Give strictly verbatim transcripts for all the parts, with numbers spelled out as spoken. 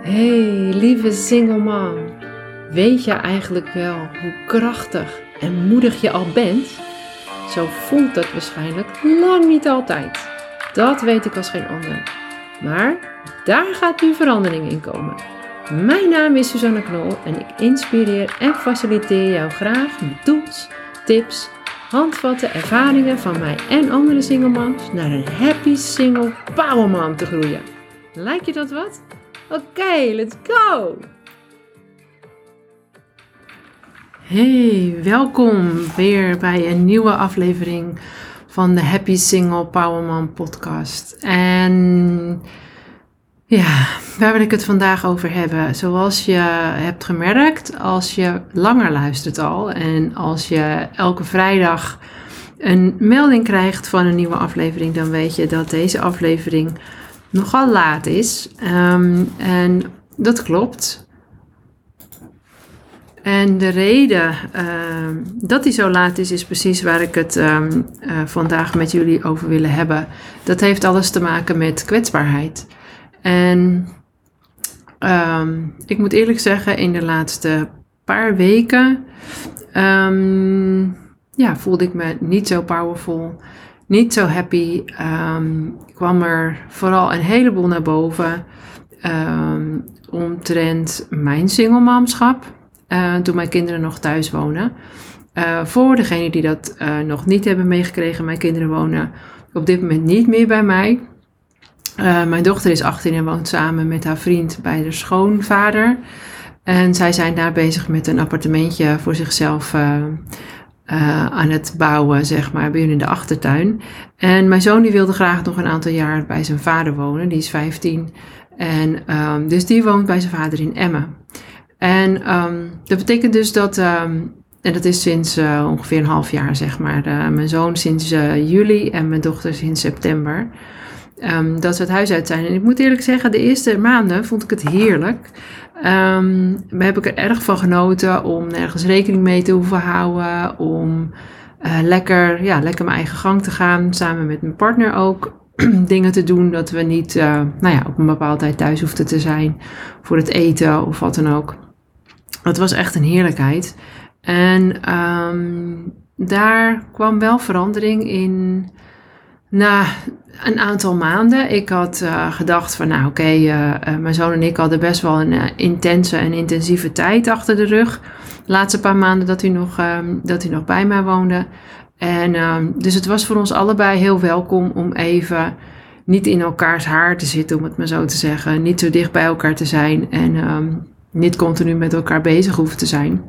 Hey, lieve single mom. Weet je eigenlijk wel hoe krachtig en moedig je al bent? Zo voelt het waarschijnlijk lang niet altijd. Dat weet ik als geen ander. Maar daar gaat nu verandering in komen. Mijn naam is Suzanne Knol en ik inspireer en faciliteer jou graag met tools, tips, handvatten, ervaringen van mij en andere single moms naar een happy single power mom te groeien. Lijkt je dat wat? Oké, okay, let's go! Hey, welkom weer bij een nieuwe aflevering van de Happy Single Power Mom podcast. En ja, waar wil ik het vandaag over hebben? Zoals je hebt gemerkt, als je langer luistert al en als je elke vrijdag een melding krijgt van een nieuwe aflevering, dan weet je dat deze aflevering nogal laat is. Um, en dat klopt. En de reden uh, dat hij zo laat is, is precies waar ik het um, uh, vandaag met jullie over willen hebben. Dat heeft alles te maken met kwetsbaarheid. En um, ik moet eerlijk zeggen, in de laatste paar weken um, ja, voelde ik me niet zo powerful. Niet zo happy, um, kwam er vooral een heleboel naar boven um, omtrent mijn singlemomschap, uh, toen mijn kinderen nog thuis wonen. Uh, voor degenen die dat uh, nog niet hebben meegekregen, mijn kinderen wonen op dit moment niet meer bij mij. Uh, mijn dochter is achttien en woont samen met haar vriend bij de schoonvader. En zij zijn daar bezig met een appartementje voor zichzelf uh, Uh, aan het bouwen, zeg maar, bij hun in de achtertuin. En mijn zoon die wilde graag nog een aantal jaar bij zijn vader wonen. Die is vijftien. En um, dus die woont bij zijn vader in Emmen. En um, dat betekent dus dat, um, en dat is sinds uh, ongeveer een half jaar, zeg maar. Uh, mijn zoon sinds uh, juli en mijn dochter sinds september. Um, dat ze het huis uit zijn. En ik moet eerlijk zeggen, de eerste maanden vond ik het heerlijk. Um, daar heb ik er erg van genoten om nergens rekening mee te hoeven houden. Om uh, lekker, ja, lekker mijn eigen gang te gaan. Samen met mijn partner ook. Dingen te doen dat we niet uh, nou ja, op een bepaalde tijd thuis hoefden te zijn. Voor het eten of wat dan ook. Het was echt een heerlijkheid. En um, daar kwam wel verandering in na een aantal maanden. Ik had uh, gedacht van nou oké, okay, uh, uh, mijn zoon en ik hadden best wel een uh, intense en intensieve tijd achter de rug. De laatste paar maanden dat hij nog, um, dat hij nog bij mij woonde. En um, dus het was voor ons allebei heel welkom om even niet in elkaars haar te zitten, om het maar zo te zeggen. Niet zo dicht bij elkaar te zijn en um, niet continu met elkaar bezig hoeven te zijn.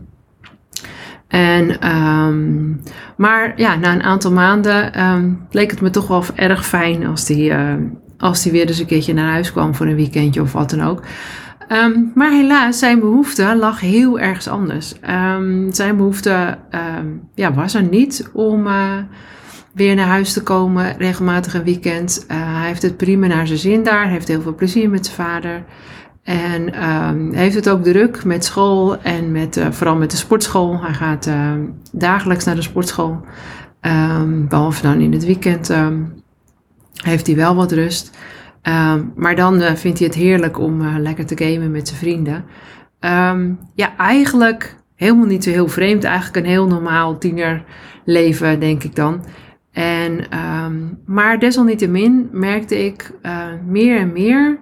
En, um, maar ja, na een aantal maanden um, leek het me toch wel erg fijn als die, uh, als die weer eens een keertje naar huis kwam voor een weekendje of wat dan ook. Um, maar helaas, zijn behoefte lag heel ergens anders. Um, zijn behoefte um, ja, was er niet om uh, weer naar huis te komen, regelmatig een weekend. Uh, hij heeft het prima naar zijn zin daar, hij heeft heel veel plezier met zijn vader. En um, heeft het ook druk met school en met, uh, vooral met de sportschool. Hij gaat uh, dagelijks naar de sportschool. Um, behalve dan in het weekend um, heeft hij wel wat rust. Um, maar dan uh, vindt hij het heerlijk om uh, lekker te gamen met zijn vrienden. Um, ja, eigenlijk helemaal niet zo heel vreemd. Eigenlijk een heel normaal tienerleven, denk ik dan. En, um, maar desalniettemin merkte ik uh, meer en meer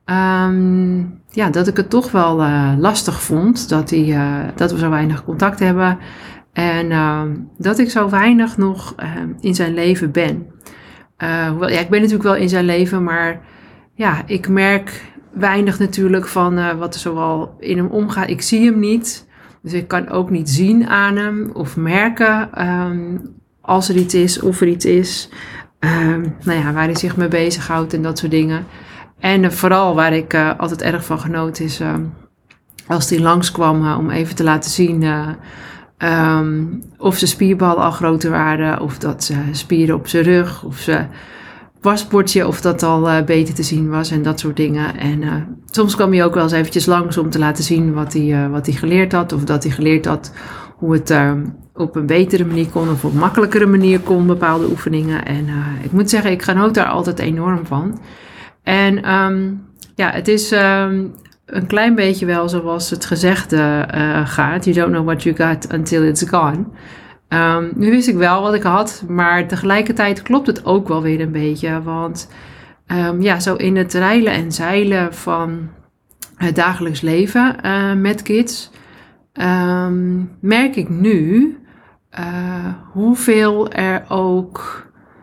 Um, ja, dat ik het toch wel uh, lastig vond dat, die, uh, dat we zo weinig contact hebben en uh, dat ik zo weinig nog uh, in zijn leven ben. Uh, hoewel, ja, ik ben natuurlijk wel in zijn leven, maar ja, ik merk weinig natuurlijk van uh, wat er zoal in hem omgaat. Ik zie hem niet, dus ik kan ook niet zien aan hem of merken um, als er iets is of er iets is. Um, nou ja, waar hij zich mee bezighoudt en dat soort dingen. En uh, vooral waar ik uh, altijd erg van genoot is uh, als hij langskwam uh, om even te laten zien uh, um, of zijn spierballen al groter waren, of dat ze spieren op zijn rug, of zijn paspoortje, of dat al uh, beter te zien was en dat soort dingen. En uh, soms kwam hij ook wel eens eventjes langs om te laten zien wat hij, uh, wat hij geleerd had, of dat hij geleerd had hoe het uh, op een betere manier kon of op een makkelijkere manier kon, bepaalde oefeningen. En uh, ik moet zeggen, ik genoot daar altijd enorm van. En um, ja, het is um, een klein beetje wel zoals het gezegde uh, gaat. You don't know what you got until it's gone. Um, nu wist ik wel wat ik had, maar tegelijkertijd klopt het ook wel weer een beetje. Want um, ja, zo in het reilen en zeilen van het dagelijks leven uh, met kids, um, merk ik nu uh, hoeveel er ook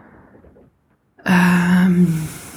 um,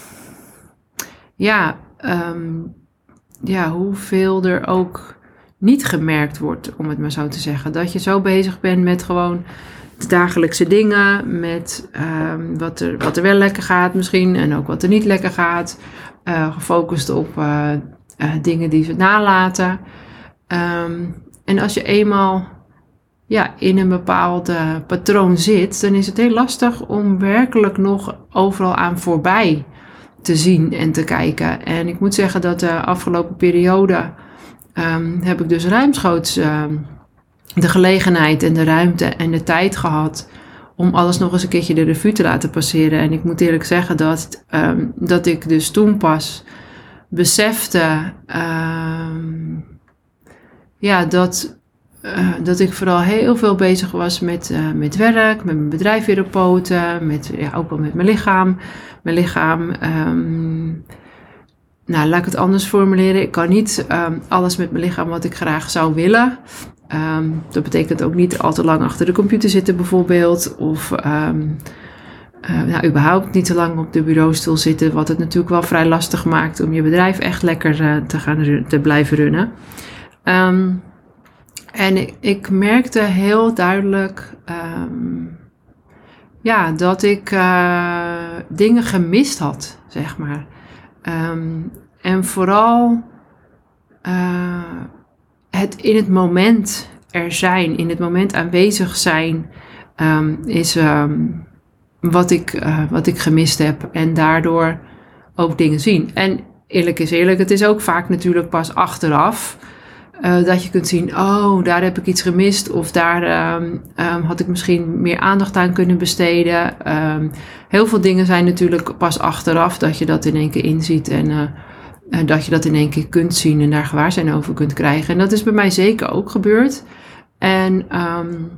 ja, um, ja, hoeveel er ook niet gemerkt wordt, om het maar zo te zeggen. Dat je zo bezig bent met gewoon de dagelijkse dingen, met um, wat, er, wat er wel lekker gaat misschien en ook wat er niet lekker gaat. Uh, gefocust op uh, uh, dingen die ze nalaten. Um, en als je eenmaal ja, in een bepaald uh, patroon zit, dan is het heel lastig om werkelijk nog overal aan voorbij te zien en te kijken. En ik moet zeggen dat de afgelopen periode um, heb ik dus ruimschoots uh, de gelegenheid en de ruimte en de tijd gehad om alles nog eens een keertje de revue te laten passeren. En ik moet eerlijk zeggen dat, um, dat ik dus toen pas besefte um, ja, dat, uh, dat ik vooral heel veel bezig was met, uh, met werk, met mijn bedrijf weer op poten, met, ja, ook wel met mijn lichaam. Mijn lichaam, um, nou laat ik het anders formuleren. Ik kan niet um, alles met mijn lichaam wat ik graag zou willen. Um, dat betekent ook niet al te lang achter de computer zitten bijvoorbeeld. Of um, uh, nou, überhaupt niet te lang op de bureaustoel zitten. Wat het natuurlijk wel vrij lastig maakt om je bedrijf echt lekker uh, te, gaan, te blijven runnen. Um, en ik, ik merkte heel duidelijk Um, Ja, dat ik uh, dingen gemist had, zeg maar. Um, en vooral uh, het in het moment er zijn, in het moment aanwezig zijn, um, is um, wat, ik, uh, wat ik gemist heb. En daardoor ook dingen zien. En eerlijk is eerlijk, het is ook vaak natuurlijk pas achteraf Uh, dat je kunt zien, oh, daar heb ik iets gemist. Of daar um, um, had ik misschien meer aandacht aan kunnen besteden. Um, heel veel dingen zijn natuurlijk pas achteraf dat je dat in één keer inziet. En uh, uh, dat je dat in één keer kunt zien en daar gewaarzijn over kunt krijgen. En dat is bij mij zeker ook gebeurd. En um,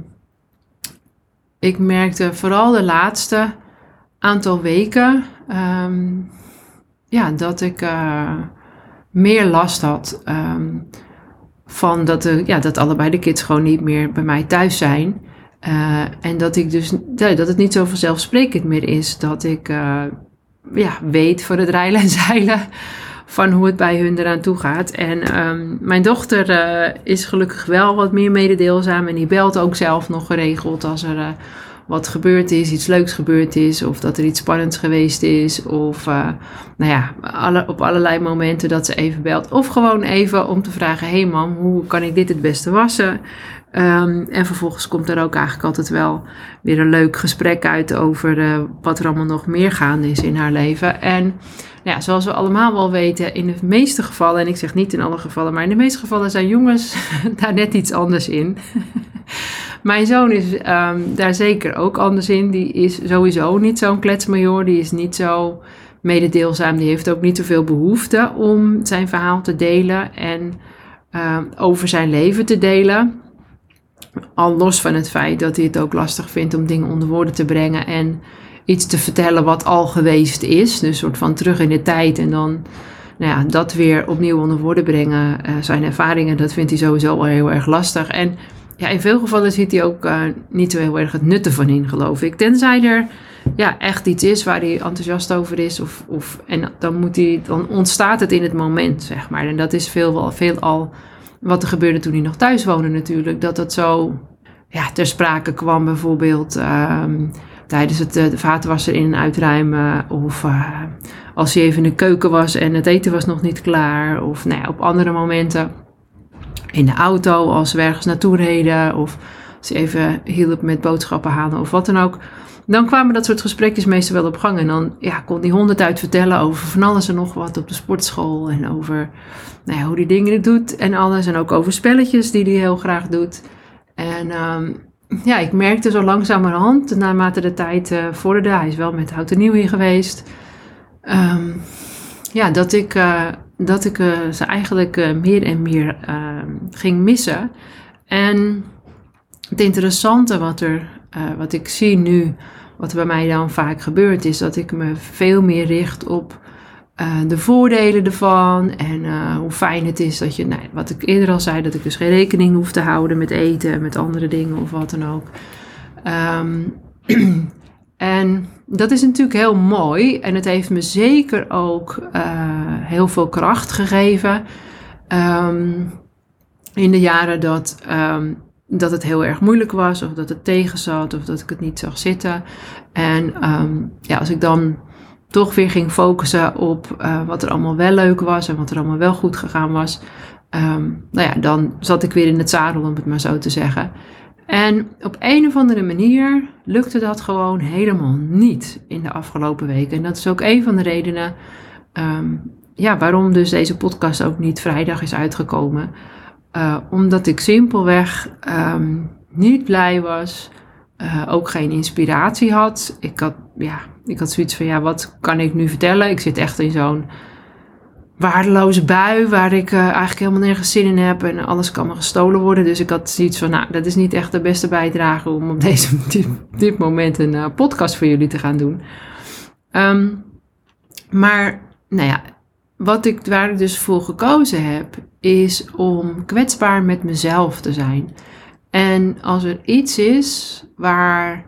ik merkte vooral de laatste aantal weken Um, ja, dat ik uh, meer last had Um, Van dat, de, ja, dat allebei de kids gewoon niet meer bij mij thuis zijn. Uh, en dat ik dus ja, dat het niet zo vanzelfsprekend meer is. Dat ik uh, ja, weet voor het reilen en zeilen van hoe het bij hun eraan toe gaat. En um, mijn dochter uh, is gelukkig wel wat meer mededeelzaam. En die belt ook zelf nog geregeld als er uh, wat gebeurd is, iets leuks gebeurd is. Of dat er iets spannends geweest is. Of uh, nou ja, alle, op allerlei momenten dat ze even belt. Of gewoon even om te vragen, hé hey mam, hoe kan ik dit het beste wassen? Um, en vervolgens komt er ook eigenlijk altijd wel weer een leuk gesprek uit over uh, wat er allemaal nog meer gaande is in haar leven. En ja, zoals we allemaal wel weten, in de meeste gevallen, en ik zeg niet in alle gevallen, maar in de meeste gevallen zijn jongens daar net iets anders in. Mijn zoon is um, daar zeker ook anders in. Die is sowieso niet zo'n kletsmajor. Die is niet zo mededeelzaam. Die heeft ook niet zoveel behoefte om zijn verhaal te delen en um, over zijn leven te delen. Al los van het feit dat hij het ook lastig vindt om dingen onder woorden te brengen en iets te vertellen wat al geweest is. Dus een soort van terug in de tijd en dan nou ja, dat weer opnieuw onder woorden brengen. Uh, zijn ervaringen, dat vindt hij sowieso wel heel erg lastig. En ja, in veel gevallen ziet hij ook uh, niet zo heel erg het nut ervan in, geloof ik. Tenzij er ja, echt iets is waar hij enthousiast over is. Of, of, en dan, moet hij, dan ontstaat het in het moment, zeg maar. En dat is veel, veel al wat er gebeurde toen hij nog thuis woonde natuurlijk. Dat dat zo ja, ter sprake kwam bijvoorbeeld Um, tijdens het de vaatwasser in- en uitruimen. Of uh, als hij even in de keuken was en het eten was nog niet klaar. Of nou ja, op andere momenten in de auto als we ergens naartoe reden. Of als hij even hielp met boodschappen halen of wat dan ook. Dan kwamen dat soort gesprekjes meestal wel op gang. En dan ja, kon hij honderd uit vertellen over van alles en nog wat op de sportschool. En over nou ja, hoe hij dingen doet en alles. En ook over spelletjes die hij heel graag doet. En Um, ja, ik merkte zo langzamerhand, naarmate de tijd uh, vorderde, hij is wel met oud en nieuw hier geweest, um, ja, dat ik uh, dat ik uh, ze eigenlijk uh, meer en meer uh, ging missen. En het interessante wat, er, uh, wat ik zie nu, wat er bij mij dan vaak gebeurt, is dat ik me veel meer richt op uh, de voordelen ervan. En uh, hoe fijn het is dat je, nou, wat ik eerder al zei, dat ik dus geen rekening hoef te houden met eten en met andere dingen of wat dan ook. Um, en dat is natuurlijk heel mooi en het heeft me zeker ook uh, heel veel kracht gegeven um, in de jaren dat, um, dat het heel erg moeilijk was of dat het tegen zat of dat ik het niet zag zitten. En um, ja, als ik dan toch weer ging focussen op uh, wat er allemaal wel leuk was en wat er allemaal wel goed gegaan was, um, nou ja, dan zat ik weer in het zadel, om het maar zo te zeggen. En op een of andere manier lukte dat gewoon helemaal niet in de afgelopen weken. En dat is ook een van de redenen um, ja, waarom dus deze podcast ook niet vrijdag is uitgekomen. Uh, omdat ik simpelweg um, niet blij was, uh, ook geen inspiratie had. Ik had, ja, ik had zoiets van, ja, wat kan ik nu vertellen? Ik zit echt in zo'n waardeloze bui waar ik uh, eigenlijk helemaal nergens zin in heb en alles kan me gestolen worden. Dus ik had zoiets van, nou, dat is niet echt de beste bijdrage om op deze, dit, dit moment een uh, podcast voor jullie te gaan doen. Um, maar, nou ja, wat ik, waar ik dus voor gekozen heb, is om kwetsbaar met mezelf te zijn. En als er iets is waar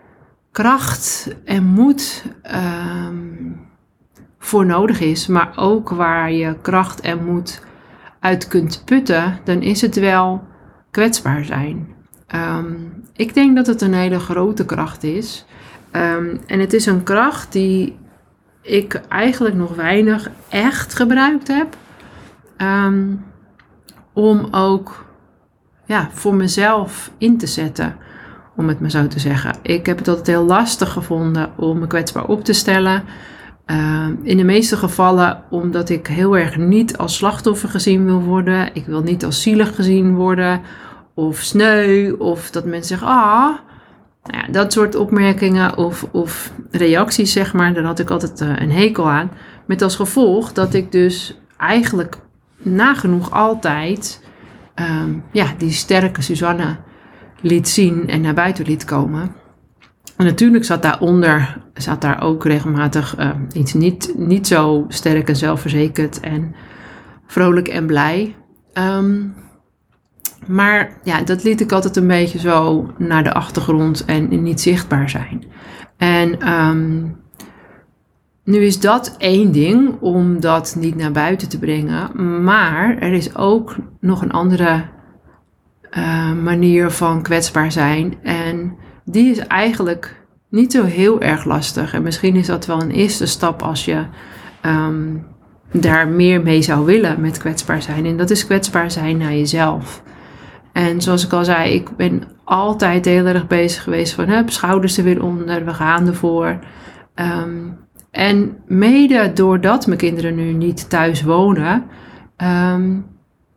kracht en moed um, voor nodig is, maar ook waar je kracht en moed uit kunt putten, dan is het wel kwetsbaar zijn. Um, ik denk dat het een hele grote kracht is. Um, en het is een kracht die ik eigenlijk nog weinig echt gebruikt heb. Um, om ook ja, voor mezelf in te zetten, om het maar zo te zeggen. Ik heb het altijd heel lastig gevonden om me kwetsbaar op te stellen. Uh, in de meeste gevallen omdat ik heel erg niet als slachtoffer gezien wil worden. Ik wil niet als zielig gezien worden. Of sneu. Of dat mensen zeggen, ah. Nou ja, dat soort opmerkingen of, of reacties, zeg maar. Daar had ik altijd uh, een hekel aan. Met als gevolg dat ik dus eigenlijk nagenoeg altijd um, ja, die sterke Suzanne liet zien en naar buiten liet komen. En natuurlijk zat daaronder, zat daar ook regelmatig uh, iets niet, niet zo sterk en zelfverzekerd en vrolijk en blij. Um, maar ja, dat liet ik altijd een beetje zo naar de achtergrond en niet zichtbaar zijn. En um, nu is dat één ding om dat niet naar buiten te brengen. Maar er is ook nog een andere uh, manier van kwetsbaar zijn. En die is eigenlijk niet zo heel erg lastig. En misschien is dat wel een eerste stap als je um, daar meer mee zou willen met kwetsbaar zijn. En dat is kwetsbaar zijn naar jezelf. En zoals ik al zei, ik ben altijd heel erg bezig geweest van hup, schouders er weer onder, we gaan ervoor. Um, en mede doordat mijn kinderen nu niet thuis wonen, um,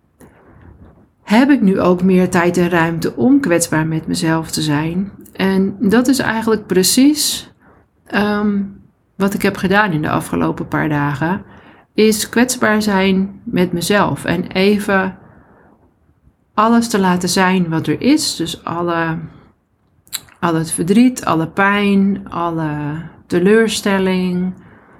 heb ik nu ook meer tijd en ruimte om kwetsbaar met mezelf te zijn. En dat is eigenlijk precies um, wat ik heb gedaan in de afgelopen paar dagen. Is kwetsbaar zijn met mezelf. En even alles te laten zijn wat er is. Dus alle, al het verdriet, alle pijn, alle teleurstelling.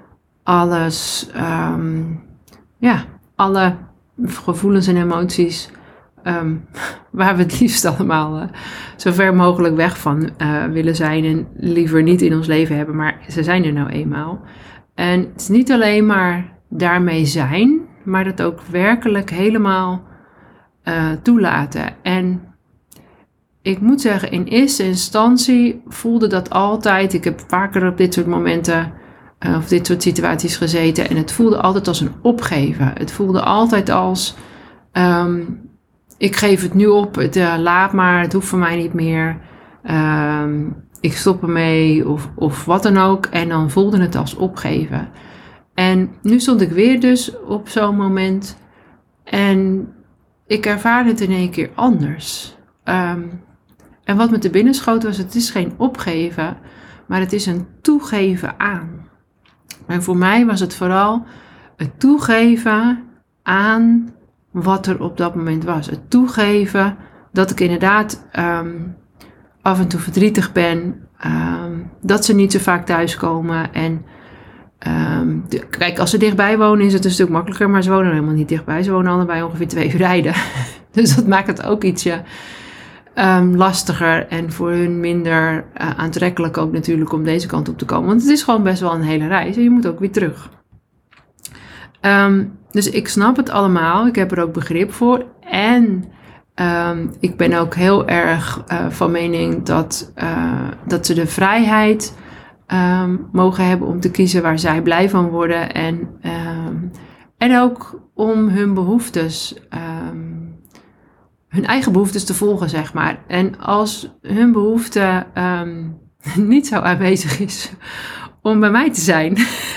Alles, um, ja, alle gevoelens en emoties. Um, waar we het liefst allemaal uh, zo ver mogelijk weg van uh, willen zijn en liever niet in ons leven hebben, maar ze zijn er nou eenmaal. En het is niet alleen maar daarmee zijn, maar het ook werkelijk helemaal uh, toelaten. En ik moet zeggen, in eerste instantie voelde dat altijd, ik heb vaker op dit soort momenten uh, of dit soort situaties gezeten en het voelde altijd als een opgeven. Het voelde altijd als Um, ik geef het nu op, het, uh, laat maar, het hoeft voor mij niet meer. Um, ik stop ermee of, of wat dan ook. En dan voelde het als opgeven. En nu stond ik weer dus op zo'n moment. En ik ervaar het in één keer anders. Um, en wat me te binnen schoot was, het is geen opgeven, maar het is een toegeven aan. En voor mij was het vooral het toegeven aan wat er op dat moment was. Het toegeven dat ik inderdaad um, af en toe verdrietig ben. Um, dat ze niet zo vaak thuiskomen. En um, de, kijk, als ze dichtbij wonen is het een stuk makkelijker. Maar ze wonen helemaal niet dichtbij. Ze wonen allebei ongeveer twee uur rijden. Dus dat maakt het ook ietsje um, lastiger. En voor hun minder uh, aantrekkelijk ook natuurlijk om deze kant op te komen. Want het is gewoon best wel een hele reis. En je moet ook weer terug. Um, dus ik snap het allemaal. Ik heb er ook begrip voor. En um, ik ben ook heel erg uh, van mening dat, uh, dat ze de vrijheid um, mogen hebben om te kiezen waar zij blij van worden. En, um, en ook om hun behoeftes, um, hun eigen behoeftes te volgen, zeg maar. En als hun behoefte um, niet zo aanwezig is om bij mij te zijn,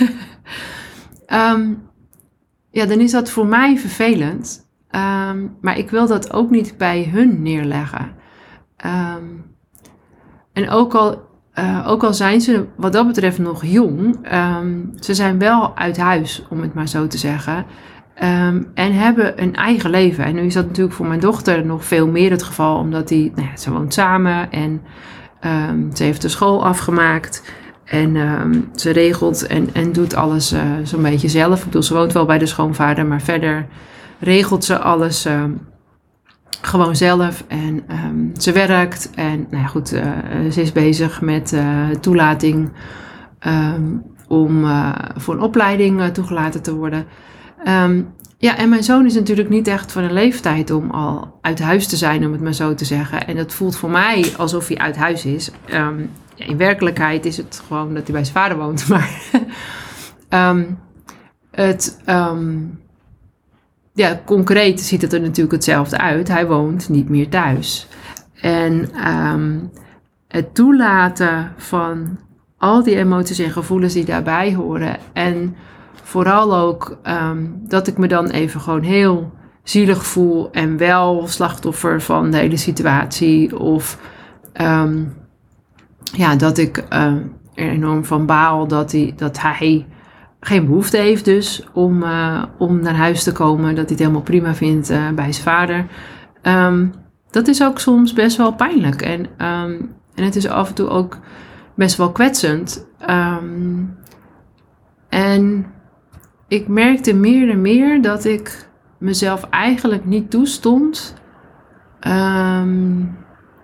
um, ja, dan is dat voor mij vervelend. Um, maar ik wil dat ook niet bij hun neerleggen. Um, en ook al, uh, ook al zijn ze wat dat betreft nog jong, um, ze zijn wel uit huis, om het maar zo te zeggen. Um, en hebben een eigen leven. En nu is dat natuurlijk voor mijn dochter nog veel meer het geval, omdat die, nou ja, ze woont samen en um, ze heeft de school afgemaakt. En um, ze regelt en, en doet alles uh, zo'n beetje zelf. Ik bedoel, ze woont wel bij de schoonvader, maar verder regelt ze alles uh, gewoon zelf. En um, ze werkt en nou ja, goed, uh, ze is bezig met uh, toelating um, om uh, voor een opleiding uh, toegelaten te worden. Um, ja, en mijn zoon is natuurlijk niet echt van een leeftijd om al uit huis te zijn, om het maar zo te zeggen. En dat voelt voor mij alsof hij uit huis is. Um, Ja, in werkelijkheid is het gewoon dat hij bij zijn vader woont. Maar um, het, um, ja, concreet ziet het er natuurlijk hetzelfde uit. Hij woont niet meer thuis. En um, het toelaten van al die emoties en gevoelens die daarbij horen. En vooral ook um, dat ik me dan even gewoon heel zielig voel. En wel slachtoffer van de hele situatie. Of Um, Ja, dat ik uh, er enorm van baal dat hij, dat hij geen behoefte heeft dus om, uh, om naar huis te komen. Dat hij het helemaal prima vindt uh, bij zijn vader. Um, dat is ook soms best wel pijnlijk. En, um, en het is af en toe ook best wel kwetsend. Um, en ik merkte meer en meer dat ik mezelf eigenlijk niet toestond. Um,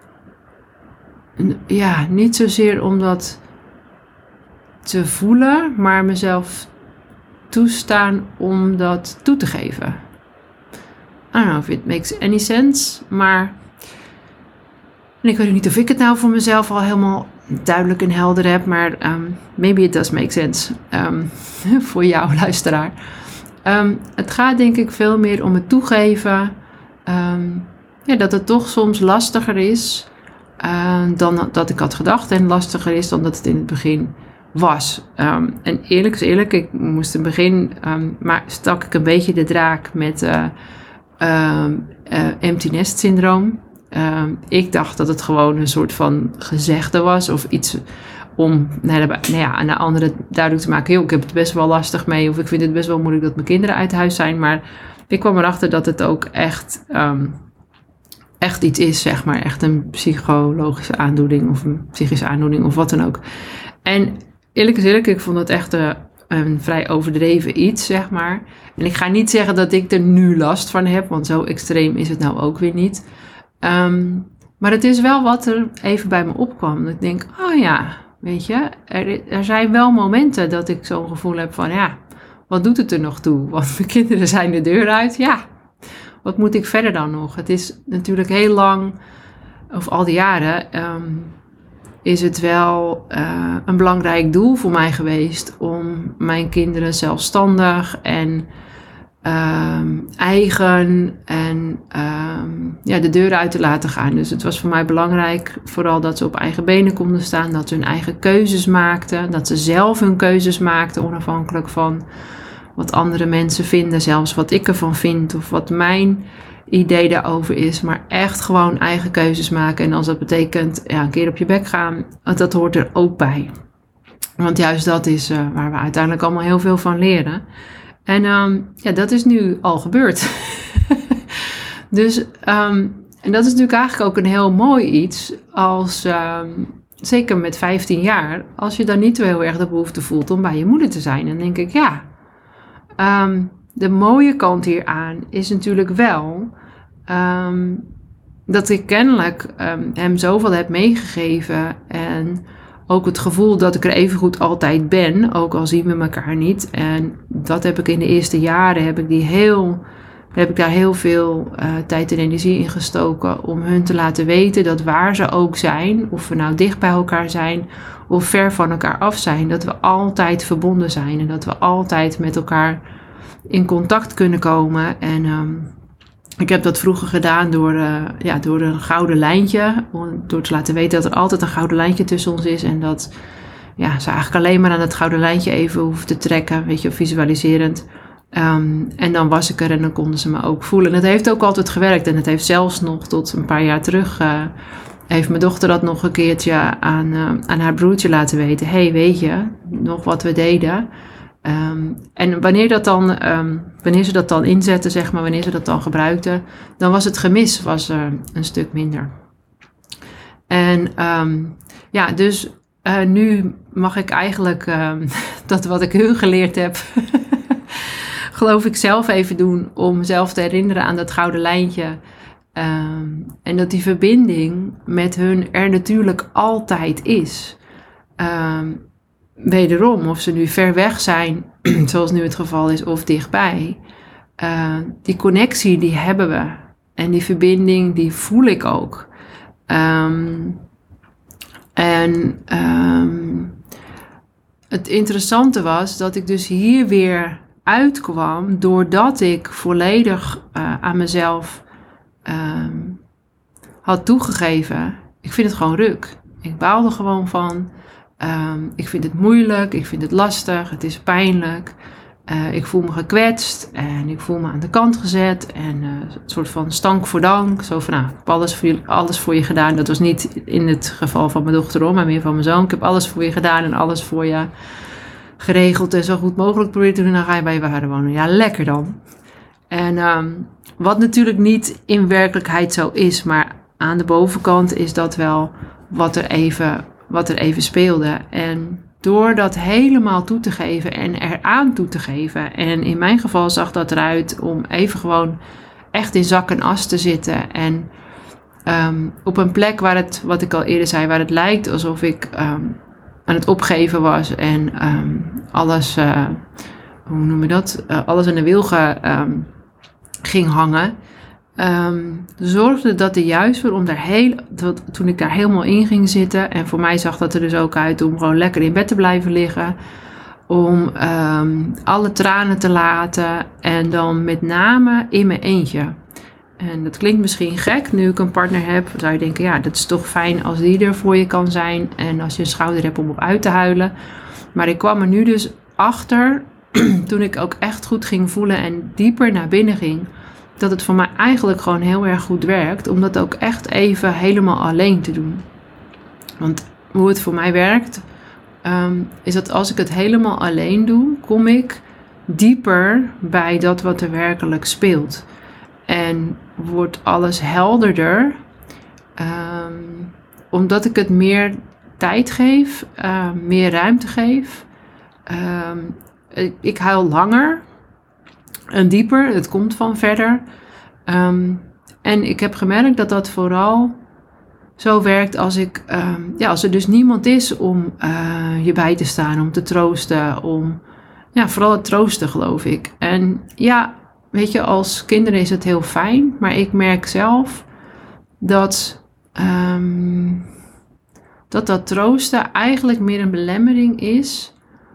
Ja, niet zozeer om dat te voelen, maar mezelf toestaan om dat toe te geven. I don't know if it makes any sense, maar en ik weet niet of ik het nou voor mezelf al helemaal duidelijk en helder heb, maar um, maybe it does make sense um, voor jou, luisteraar. Um, het gaat denk ik veel meer om het toegeven, um, ja, dat het toch soms lastiger is Uh, dan dat ik had gedacht en lastiger is dan dat het in het begin was. Um, en eerlijk is eerlijk, ik moest in het begin, um, maar stak ik een beetje de draak met uh, um, uh, empty nest syndroom. Um, ik dacht dat het gewoon een soort van gezegde was of iets om nou, nou ja, aan de anderen duidelijk te maken, joh, ik heb het best wel lastig mee of ik vind het best wel moeilijk dat mijn kinderen uit huis zijn. Maar ik kwam erachter dat het ook echt Um, echt iets is, zeg maar. Echt een psychologische aandoening of een psychische aandoening of wat dan ook. En eerlijk is eerlijk, ik vond het echt een, een vrij overdreven iets, zeg maar. En ik ga niet zeggen dat ik er nu last van heb, want zo extreem is het nou ook weer niet. Um, maar het is wel wat er even bij me opkwam. Dat ik denk, oh ja, weet je, er, er zijn wel momenten dat ik zo'n gevoel heb van, ja, wat doet het er nog toe? Want mijn kinderen zijn de deur uit, ja. Wat moet ik verder dan nog? Het is natuurlijk heel lang, of al die jaren, um, is het wel uh, een belangrijk doel voor mij geweest om mijn kinderen zelfstandig en um, eigen en um, ja, de deuren uit te laten gaan. Dus het was voor mij belangrijk, vooral dat ze op eigen benen konden staan, dat ze hun eigen keuzes maakten, dat ze zelf hun keuzes maakten, onafhankelijk van wat andere mensen vinden, zelfs wat ik ervan vind of wat mijn idee daarover is, maar echt gewoon eigen keuzes maken. En als dat betekent ja, een keer op je bek gaan, dat hoort er ook bij. Want juist dat is uh, waar we uiteindelijk allemaal heel veel van leren. En um, ja, dat is nu al gebeurd. dus, um, en dat is natuurlijk eigenlijk ook een heel mooi iets als, um, zeker met vijftien jaar, als je dan niet zo heel erg de behoefte voelt om bij je moeder te zijn. Dan denk ik, ja, um, de mooie kant hieraan is natuurlijk wel um, dat ik kennelijk um, hem zoveel heb meegegeven en ook het gevoel dat ik er evengoed altijd ben, ook al zien we elkaar niet. En dat heb ik in de eerste jaren, heb ik, die heel, heb ik daar heel veel uh, tijd en energie in gestoken om hun te laten weten dat waar ze ook zijn, of we nou dicht bij elkaar zijn of ver van elkaar af zijn, dat we altijd verbonden zijn en dat we altijd met elkaar in contact kunnen komen. En um, ik heb dat vroeger gedaan door, uh, ja, door een gouden lijntje. Door te laten weten dat er altijd een gouden lijntje tussen ons is. En dat ja, ze eigenlijk alleen maar aan het gouden lijntje even hoeven te trekken. Weet je, visualiserend. Um, en dan was ik er en dan konden ze me ook voelen. En het heeft ook altijd gewerkt. En het heeft zelfs nog tot een paar jaar terug... Uh, heeft mijn dochter dat nog een keertje aan, uh, aan haar broertje laten weten. Hé, hey, weet je, nog wat we deden... Um, en wanneer, dat dan, um, wanneer ze dat dan inzetten, zeg maar, wanneer ze dat dan gebruikten, dan was het gemis was, uh, een stuk minder. En um, ja, dus uh, nu mag ik eigenlijk um, dat wat ik hun geleerd heb, geloof ik zelf even doen om mezelf te herinneren aan dat gouden lijntje. Um, en dat die verbinding met hun er natuurlijk altijd is. Um, Wederom, of ze nu ver weg zijn, zoals nu het geval is, of dichtbij. Uh, die connectie, die hebben we. En die verbinding, die voel ik ook. Um, en um, het interessante was dat ik dus hier weer uitkwam, doordat ik volledig uh, aan mezelf um, had toegegeven. Ik vind het gewoon ruk. Ik baal er gewoon van. Um, ik vind het moeilijk, ik vind het lastig, het is pijnlijk. Uh, ik voel me gekwetst en ik voel me aan de kant gezet. En uh, een soort van stank voor dank. Zo van, nou, ik heb alles voor, je, alles voor je gedaan. Dat was niet in het geval van mijn dochter, maar meer van mijn zoon. Ik heb alles voor je gedaan en alles voor je geregeld en zo goed mogelijk proberen te doen. Dan ga je bij je vader wonen. Ja, lekker dan. En um, wat natuurlijk niet in werkelijkheid zo is, maar aan de bovenkant is dat wel wat er even... wat er even speelde. En door dat helemaal toe te geven en eraan toe te geven. En in mijn geval zag dat eruit om even gewoon echt in zak en as te zitten. En um, op een plek waar het, wat ik al eerder zei, waar het lijkt alsof ik um, aan het opgeven was. En um, alles, uh, hoe noem je dat? Uh, alles in de wilgen um, ging hangen. Um, zorgde dat er juist voor om daar heel, dat, toen ik daar helemaal in ging zitten, en voor mij zag dat er dus ook uit om gewoon lekker in bed te blijven liggen, om um, alle tranen te laten en dan met name in mijn eentje. En dat klinkt misschien gek, nu ik een partner heb, zou je denken, ja, dat is toch fijn als die er voor je kan zijn en als je een schouder hebt om op uit te huilen. Maar ik kwam er nu dus achter, toen ik ook echt goed ging voelen en dieper naar binnen ging, dat het voor mij eigenlijk gewoon heel erg goed werkt, om dat ook echt even helemaal alleen te doen. Want hoe het voor mij werkt, um, is dat als ik het helemaal alleen doe, kom ik dieper bij dat wat er werkelijk speelt. En wordt alles helderder, um, omdat ik het meer tijd geef, uh, meer ruimte geef. Um, ik, ik huil langer en dieper, het komt van verder. Um, en ik heb gemerkt dat dat vooral zo werkt als, ik, um, ja, als er dus niemand is om uh, je bij te staan, om te troosten, om, ja, vooral het troosten geloof ik. En ja, weet je, als kinderen is het heel fijn, maar ik merk zelf dat um, dat, dat troosten eigenlijk meer een belemmering is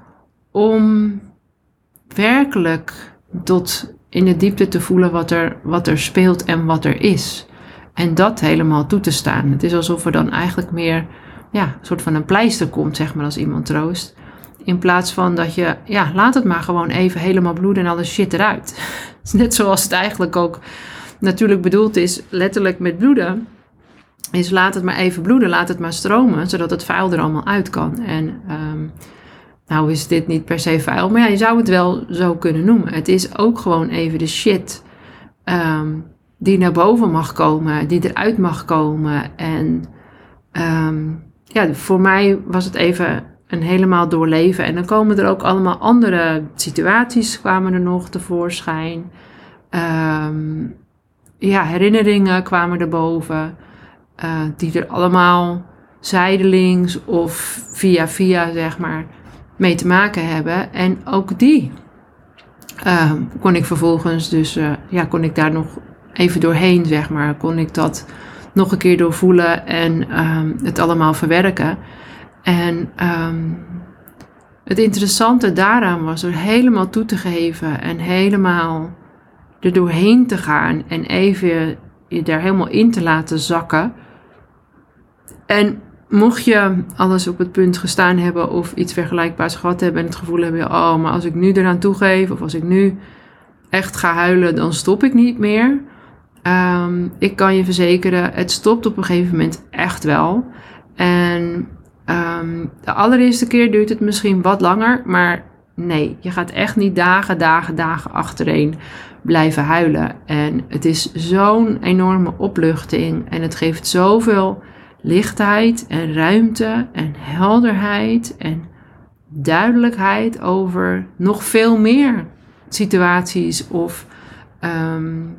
om werkelijk tot in de diepte te voelen wat er, wat er speelt en wat er is. En dat helemaal toe te staan. Het is alsof er dan eigenlijk meer, ja, een soort van een pleister komt, zeg maar, als iemand troost. In plaats van dat je, ja, laat het maar gewoon even helemaal bloeden en alle shit eruit. Het is net zoals het eigenlijk ook natuurlijk bedoeld is, letterlijk met bloeden. Is laat het maar even bloeden, laat het maar stromen, zodat het vuil er allemaal uit kan. En um, nou is dit niet per se vuil, maar ja, je zou het wel zo kunnen noemen. Het is ook gewoon even de shit um, die naar boven mag komen, die eruit mag komen. En um, ja, voor mij was het even een helemaal doorleven. En dan komen er ook allemaal andere situaties kwamen er nog tevoorschijn. Um, ja, herinneringen kwamen er boven, uh, die er allemaal zijdelings of via via, zeg maar, mee te maken hebben. En ook die uh, kon ik vervolgens dus, uh, ja, kon ik daar nog even doorheen, zeg maar. Kon ik dat nog een keer doorvoelen en um, het allemaal verwerken. En um, het interessante daaraan was er helemaal toe te geven en helemaal er doorheen te gaan en even je daar helemaal in te laten zakken. En mocht je alles op het punt gestaan hebben of iets vergelijkbaars gehad hebben en het gevoel hebben, oh, maar als ik nu eraan toegeef of als ik nu echt ga huilen, dan stop ik niet meer. Um, ik kan je verzekeren, het stopt op een gegeven moment echt wel. En um, de allereerste keer duurt het misschien wat langer, maar nee, je gaat echt niet dagen, dagen, dagen achtereen blijven huilen. En het is zo'n enorme opluchting en het geeft zoveel lichtheid en ruimte en helderheid en duidelijkheid over nog veel meer situaties of um,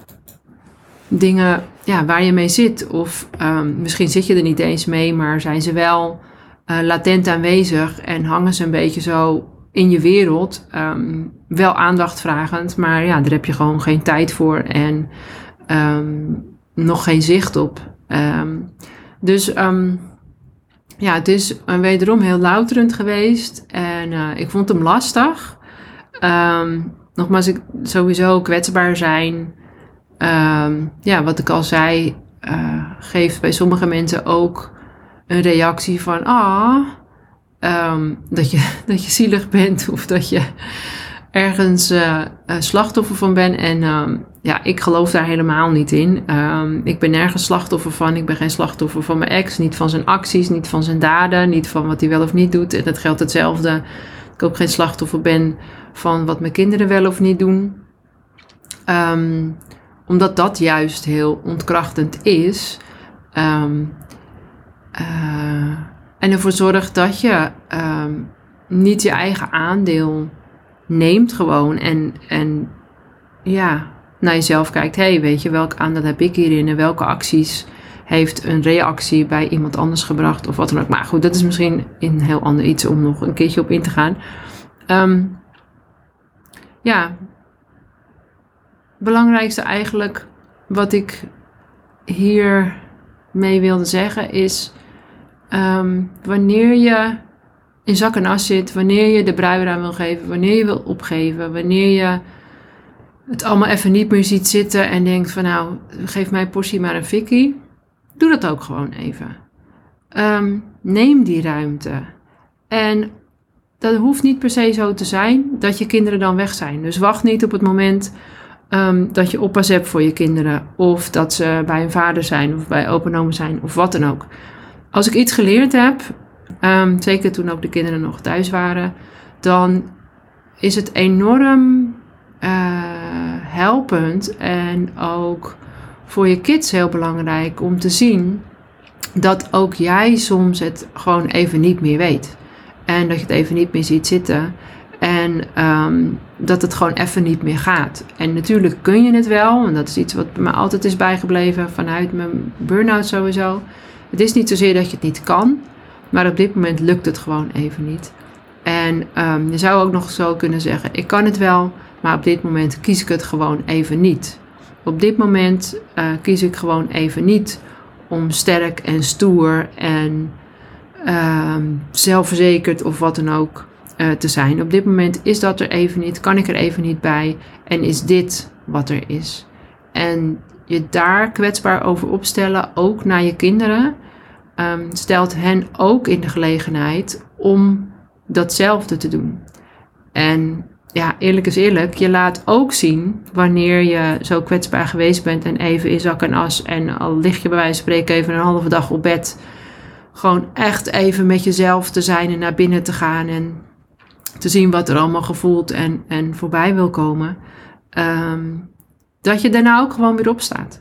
dingen, ja, waar je mee zit. Of um, misschien zit je er niet eens mee, maar zijn ze wel uh, latent aanwezig en hangen ze een beetje zo in je wereld. Um, wel aandachtvragend, maar ja, daar heb je gewoon geen tijd voor en um, nog geen zicht op. Um, dus um, ja, het is uh, wederom heel louterend geweest en uh, ik vond hem lastig. Um, nogmaals, ik, sowieso kwetsbaar zijn. Um, ja, wat ik al zei, uh, geeft bij sommige mensen ook een reactie van, ah, um, dat je, dat je zielig bent of dat je ergens uh, slachtoffer van bent. En um, ja, ik geloof daar helemaal niet in. Um, ik ben nergens slachtoffer van. Ik ben geen slachtoffer van mijn ex, niet van zijn acties, niet van zijn daden, niet van wat hij wel of niet doet. En dat geldt hetzelfde. Dat ik ook geen slachtoffer ben van wat mijn kinderen wel of niet doen. Um, Omdat dat juist heel ontkrachtend is. Um, uh, en ervoor zorgt dat je um, niet je eigen aandeel neemt gewoon. En, en ja, naar jezelf kijkt. Hé, hey, weet je, welk aandeel heb ik hierin? En welke acties heeft een reactie bij iemand anders gebracht? Of wat dan ook. Maar goed, dat is misschien een heel ander iets om nog een keertje op in te gaan. Um, ja... Het belangrijkste eigenlijk wat ik hier mee wilde zeggen is, um, wanneer je in zak en as zit, wanneer je de brui eraan wil geven, wanneer je wil opgeven, wanneer je het allemaal even niet meer ziet zitten en denkt van nou, geef mijn portie maar een fikkie, doe dat ook gewoon even. Um, neem die ruimte. En dat hoeft niet per se zo te zijn dat je kinderen dan weg zijn. Dus wacht niet op het moment Um, dat je oppas hebt voor je kinderen. Of dat ze bij hun vader zijn. Of bij opa en oma zijn. Of wat dan ook. Als ik iets geleerd heb. Um, zeker toen ook de kinderen nog thuis waren. Dan is het enorm uh, helpend. En ook voor je kids heel belangrijk. Om te zien dat ook jij soms het gewoon even niet meer weet. En dat je het even niet meer ziet zitten. En um, dat het gewoon even niet meer gaat. En natuurlijk kun je het wel. En dat is iets wat me altijd is bijgebleven vanuit mijn burn-out sowieso. Het is niet zozeer dat je het niet kan. Maar op dit moment lukt het gewoon even niet. En um, je zou ook nog zo kunnen zeggen. Ik kan het wel. Maar op dit moment kies ik het gewoon even niet. Op dit moment uh, kies ik gewoon even niet. Om sterk en stoer en um, zelfverzekerd of wat dan ook Uh, te zijn. Op dit moment is dat er even niet, kan ik er even niet bij en is dit wat er is. En je daar kwetsbaar over opstellen, ook naar je kinderen, um, stelt hen ook in de gelegenheid om datzelfde te doen. En ja, eerlijk is eerlijk, je laat ook zien wanneer je zo kwetsbaar geweest bent en even in zak en as en al lig je bij wijze van spreken even een halve dag op bed, gewoon echt even met jezelf te zijn en naar binnen te gaan en te zien wat er allemaal gevoeld en, en voorbij wil komen, um, dat je daarna ook gewoon weer opstaat.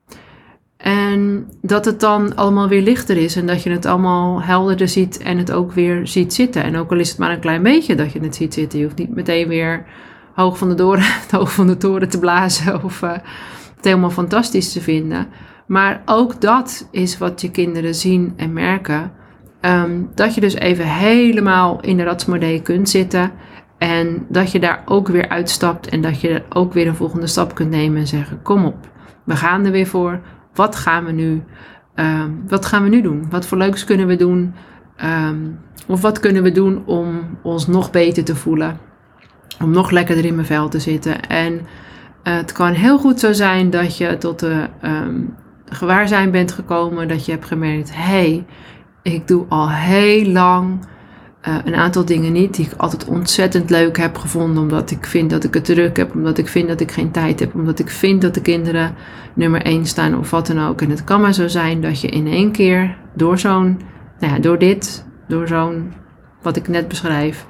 En dat het dan allemaal weer lichter is en dat je het allemaal helderder ziet en het ook weer ziet zitten. En ook al is het maar een klein beetje dat je het ziet zitten. Je hoeft niet meteen weer hoog van de toren, hoog van de toren te blazen of uh, het helemaal fantastisch te vinden. Maar ook dat is wat je kinderen zien en merken. Um, dat je dus even helemaal in de ratsmodee kunt zitten. En dat je daar ook weer uitstapt en dat je ook weer een volgende stap kunt nemen en zeggen, kom op, we gaan er weer voor. Wat gaan we nu, um, wat gaan we nu doen? Wat voor leuks kunnen we doen? Um, of wat kunnen we doen om ons nog beter te voelen? Om nog lekkerder in mijn vel te zitten. En uh, het kan heel goed zo zijn dat je tot de um, gewaarzijn bent gekomen. Dat je hebt gemerkt, hé, hey, ik doe al heel lang uh, een aantal dingen niet. Die ik altijd ontzettend leuk heb gevonden. Omdat ik vind dat ik het druk heb. Omdat ik vind dat ik geen tijd heb. Omdat ik vind dat de kinderen nummer één staan of wat dan ook. En het kan maar zo zijn dat je in één keer door zo'n, nou ja, door dit, door zo'n, wat ik net beschrijf,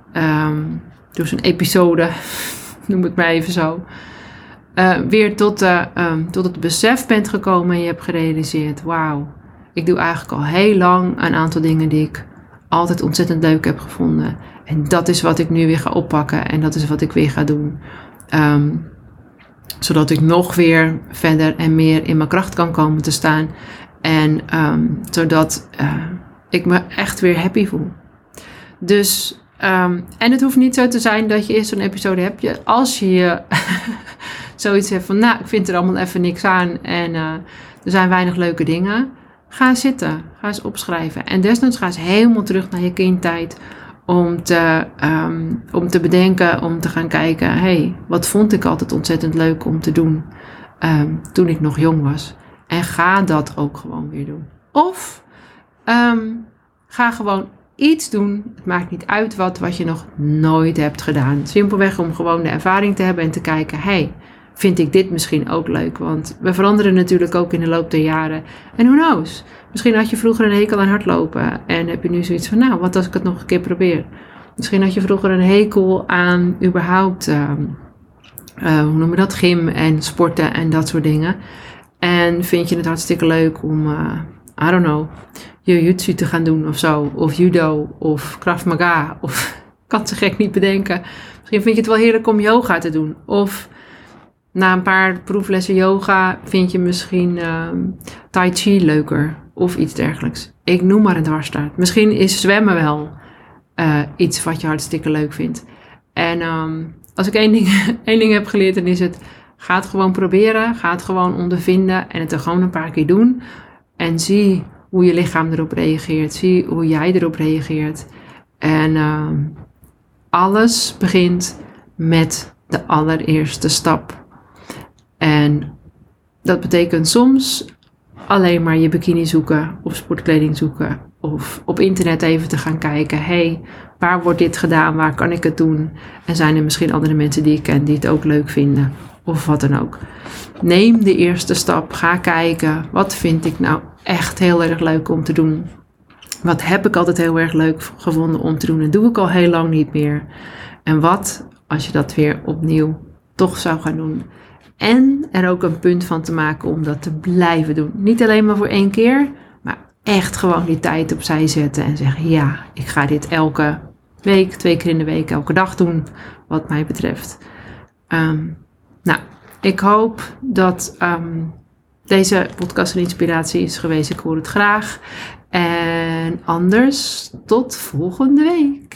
um, door zo'n episode, noem het maar even zo, uh, weer tot, uh, um, tot het besef bent gekomen en je hebt gerealiseerd, wauw, ik doe eigenlijk al heel lang een aantal dingen die ik altijd ontzettend leuk heb gevonden. En dat is wat ik nu weer ga oppakken en dat is wat ik weer ga doen. Um, zodat ik nog weer verder en meer in mijn kracht kan komen te staan. En um, zodat uh, ik me echt weer happy voel. Dus, um, en het hoeft niet zo te zijn dat je eerst zo'n episode hebt. Je, als je zoiets hebt van, nou, ik vind er allemaal even niks aan. En uh, er zijn weinig leuke dingen. Ga zitten, ga eens opschrijven. En desnoods ga eens helemaal terug naar je kindtijd. Om te, um, om te bedenken, om te gaan kijken, hé, hey, wat vond ik altijd ontzettend leuk om te doen um, toen ik nog jong was. En ga dat ook gewoon weer doen. Of um, ga gewoon iets doen, het maakt niet uit wat, wat je nog nooit hebt gedaan. Simpelweg om gewoon de ervaring te hebben en te kijken, hé, hey, vind ik dit misschien ook leuk? Want we veranderen natuurlijk ook in de loop der jaren. En who knows? Misschien had je vroeger een hekel aan hardlopen en heb je nu zoiets van, nou, wat als ik het nog een keer probeer? Misschien had je vroeger een hekel aan überhaupt, uh, uh, hoe noem je dat, gym en sporten en dat soort dingen. En vind je het hartstikke leuk om, uh, I don't know, jiu-jitsu te gaan doen of zo. Of judo of Krav Maga. Of kan het zo gek niet bedenken. Misschien vind je het wel heerlijk om yoga te doen. Of na een paar proeflessen yoga vind je misschien uh, tai chi leuker. Of iets dergelijks. Ik noem maar een dwarsstaart. Misschien is zwemmen wel uh, iets wat je hartstikke leuk vindt. En um, als ik één ding, één ding heb geleerd, dan is het, ga het gewoon proberen. Ga het gewoon ondervinden en het er gewoon een paar keer doen. En zie hoe je lichaam erop reageert. Zie hoe jij erop reageert. En uh, alles begint met de allereerste stap. En dat betekent soms alleen maar je bikini zoeken of sportkleding zoeken. Of op internet even te gaan kijken. Hey, waar wordt dit gedaan? Waar kan ik het doen? En zijn er misschien andere mensen die ik ken die het ook leuk vinden? Of wat dan ook. Neem de eerste stap. Ga kijken. Wat vind ik nou echt heel erg leuk om te doen? Wat heb ik altijd heel erg leuk gevonden om te doen? En doe ik al heel lang niet meer. En wat als je dat weer opnieuw toch zou gaan doen? En er ook een punt van te maken om dat te blijven doen. Niet alleen maar voor één keer, maar echt gewoon die tijd opzij zetten en zeggen, ja, ik ga dit elke week, twee keer in de week, elke dag doen, wat mij betreft. Um, nou, ik hoop dat um, deze podcast een inspiratie is geweest. Ik hoor het graag. En anders, tot volgende week.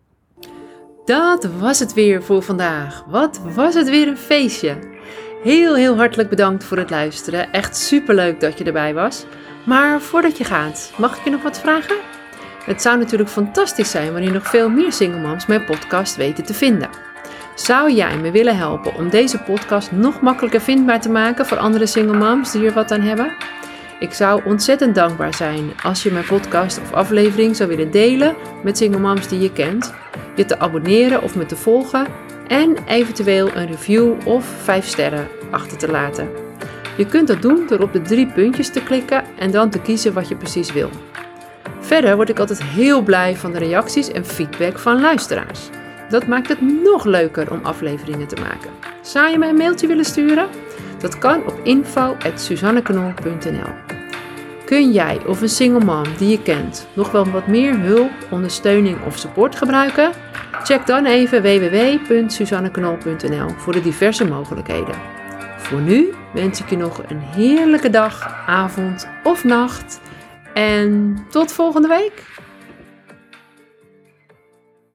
Dat was het weer voor vandaag. Wat was het weer een feestje. Heel, heel hartelijk bedankt voor het luisteren. Echt superleuk dat je erbij was. Maar voordat je gaat, mag ik je nog wat vragen? Het zou natuurlijk fantastisch zijn wanneer nog veel meer single moms mijn podcast weten te vinden. Zou jij me willen helpen om deze podcast nog makkelijker vindbaar te maken voor andere single moms die er wat aan hebben? Ik zou ontzettend dankbaar zijn als je mijn podcast of aflevering zou willen delen met single moms die je kent, je te abonneren of me te volgen en eventueel een review of vijf sterren achter te laten. Je kunt dat doen door op de drie puntjes te klikken en dan te kiezen wat je precies wil. Verder word ik altijd heel blij van de reacties en feedback van luisteraars. Dat maakt het nog leuker om afleveringen te maken. Zou je me een mailtje willen sturen? Dat kan op info at suzanneknol punt n l. Kun jij of een single mom die je kent nog wel wat meer hulp, ondersteuning of support gebruiken? Check dan even w w w punt suzanneknol punt n l voor de diverse mogelijkheden. Voor nu wens ik je nog een heerlijke dag, avond of nacht en tot volgende week!